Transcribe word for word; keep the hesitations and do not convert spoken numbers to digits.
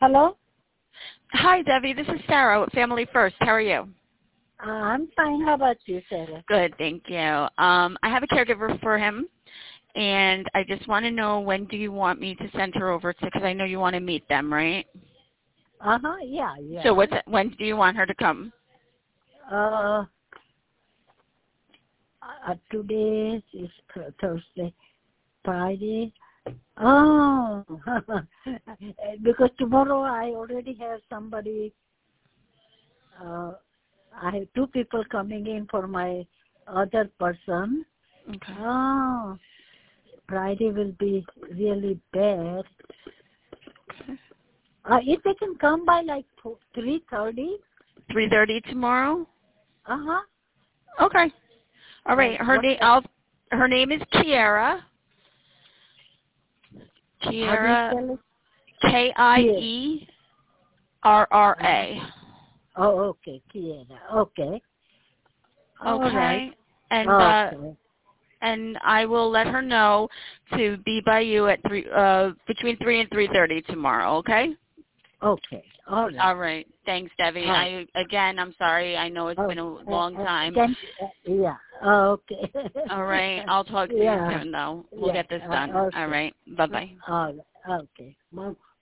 Hello? Hi, Debbie. This is Sarah at Family First. How are you? Uh, I'm fine. How about you, Sarah? Good, thank you. Um, I have a caregiver for him, and I just want to know, when do you want me to send her over to, because I know you want to meet them, right? Uh-huh, yeah, yeah. So what's when do you want her to come? Uh, uh today is th- Thursday, Friday. Oh, because tomorrow I already have somebody, uh, I have two people coming in for my other person. Okay. Oh, Friday will be really bad. Uh, if they can come by like three thirty. three thirty tomorrow? Uh-huh. Okay. All right. Uh, Her what name, time? I'll, her name is Kiera. How do you Kiera, spell it? K I E R R A. Oh, okay, Kiera. Okay. All right. Okay. And uh, Okay. and I will let her know to be by you at three, uh, between three and three thirty tomorrow. Okay. Okay. All right. All right. Thanks, Debbie. Uh, I again, I'm sorry. I know it's oh, been a uh, long uh, time. can, uh, yeah. Okay. All right. I'll talk to you yeah. soon, though. We'll Yeah. get this Uh, done. All okay. right. Bye bye. All right. Okay. Well,